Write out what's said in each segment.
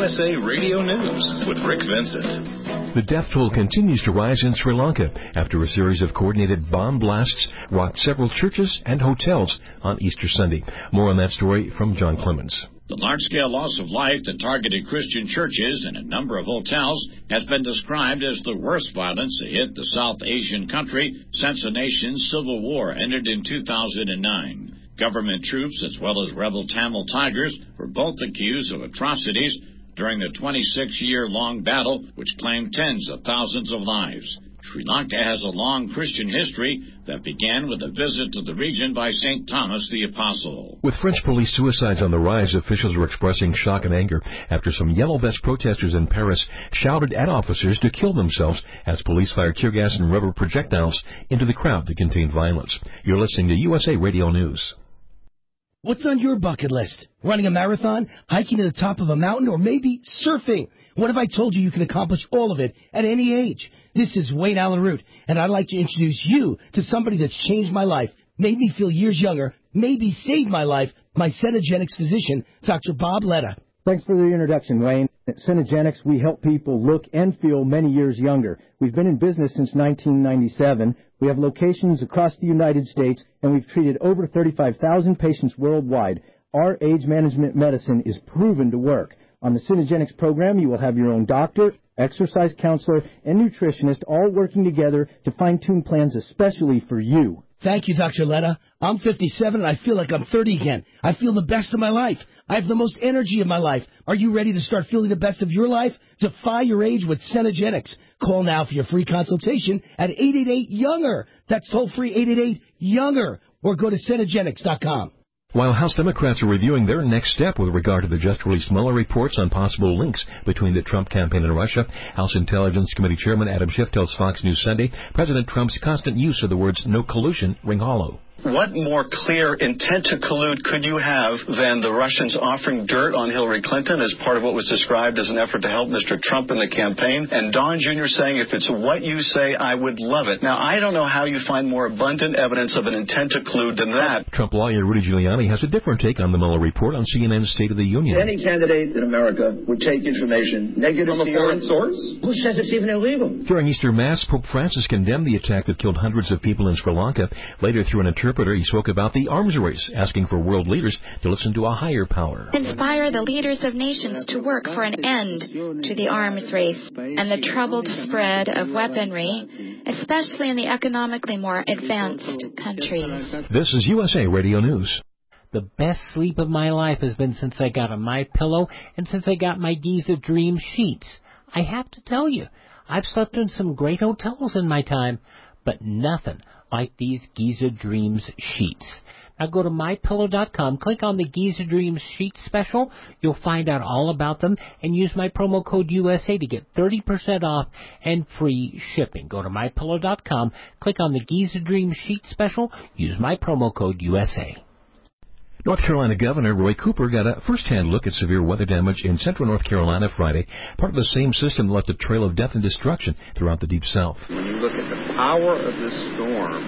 USA Radio News with Rick Vincent. The death toll continues to rise in Sri Lanka after a series of coordinated bomb blasts rocked several churches and hotels on Easter Sunday. More on that story from John Clemens. The large-scale loss of life that targeted Christian churches and a number of hotels has been described as the worst violence to hit the South Asian country since the nation's civil war ended in 2009. Government troops as well as rebel Tamil Tigers were both accused of atrocities during the 26-year-long battle which claimed tens of thousands of lives. Sri Lanka has a long Christian history that began with a visit to the region by St. Thomas the Apostle. With French police suicides on the rise, officials are expressing shock and anger after some yellow vest protesters in Paris shouted at officers to kill themselves as police fired tear gas and rubber projectiles into the crowd to contain violence. You're listening to USA Radio News. What's on your bucket list? Running a marathon, hiking to the top of a mountain, or maybe surfing? What if I told you can accomplish all of it at any age? This is Wayne Allen Root, and I'd like to introduce you to somebody that's changed my life, made me feel years younger, maybe saved my life, my Cenegenics physician, Dr. Bob Letta. Thanks for the introduction, Wayne. At Cenegenics, we help people look and feel many years younger. We've been in business since 1997. We have locations across the United States, and we've treated over 35,000 patients worldwide. Our age management medicine is proven to work. On the Cenegenics program, you will have your own doctor, exercise counselor, and nutritionist all working together to fine-tune plans especially for you. Thank you, Dr. Letta. I'm 57 and I feel like I'm 30 again. I feel the best of my life. I have the most energy of my life. Are you ready to start feeling the best of your life? Defy your age with Cenegenics. Call now for your free consultation at 888-YOUNGER. That's toll-free 888-YOUNGER. Or go to Cenegenics.com. While House Democrats are reviewing their next step with regard to the just-released Mueller reports on possible links between the Trump campaign and Russia, House Intelligence Committee Chairman Adam Schiff tells Fox News Sunday President Trump's constant use of the words no collusion ring hollow. What more clear intent to collude could you have than the Russians offering dirt on Hillary Clinton as part of what was described as an effort to help Mr. Trump in the campaign, and Don Jr. saying, if it's what you say, I would love it. Now, I don't know how you find more abundant evidence of an intent to collude than that. Trump lawyer Rudy Giuliani has a different take on the Mueller report on CNN's State of the Union. Any candidate in America would take information negative from a foreign source? Who says it's even illegal? During Easter Mass, Pope Francis condemned the attack that killed hundreds of people in Sri Lanka. Later, through an interpreter, he spoke about the arms race, asking for world leaders to listen to a higher power. Inspire the leaders of nations to work for an end to the arms race and the troubled spread of weaponry, especially in the economically more advanced countries. This is USA Radio News. The best sleep of my life has been since I got a MyPillow and since I got my Giza Dream sheets. I have to tell you, I've slept in some great hotels in my time, but nothing like these Giza Dreams sheets. Now go to MyPillow.com, click on the Giza Dreams sheet special. You'll find out all about them and use my promo code USA to get 30% off and free shipping. Go to MyPillow.com, click on the Giza Dreams sheet special, use my promo code USA. North Carolina Governor Roy Cooper got a first-hand look at severe weather damage in central North Carolina Friday, part of the same system that left a trail of death and destruction throughout the Deep South. When you look at the power of this storm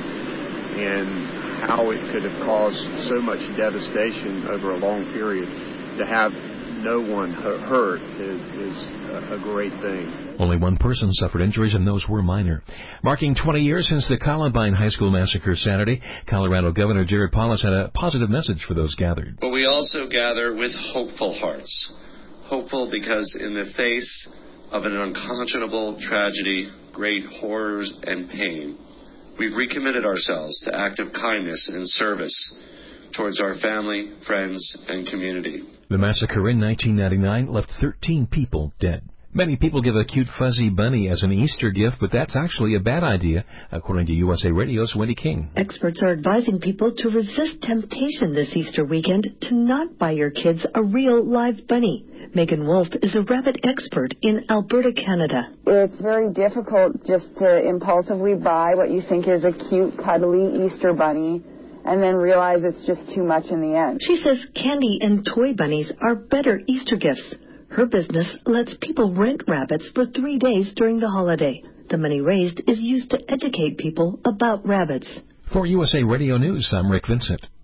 and how it could have caused so much devastation over a long period, to have no one hurt is a great thing. Only one person suffered injuries, and those were minor. Marking 20 years since the Columbine High School massacre Saturday, Colorado Governor Jared Polis had a positive message for those gathered. But we also gather with hopeful hearts. Hopeful because in the face of an unconscionable tragedy, great horrors and pain, we've recommitted ourselves to active kindness and service towards our family, friends, and community. The massacre in 1999 left 13 people dead. Many people give a cute fuzzy bunny as an Easter gift, but that's actually a bad idea, according to USA Radio's Wendy King. Experts are advising people to resist temptation this Easter weekend to not buy your kids a real live bunny. Megan Wolf is a rabbit expert in Alberta, Canada. It's very difficult just to impulsively buy what you think is a cute, cuddly Easter bunny and then realize it's just too much in the end. She says candy and toy bunnies are better Easter gifts. Her business lets people rent rabbits for 3 days during the holiday. The money raised is used to educate people about rabbits. For USA Radio News, I'm Rick Vincent.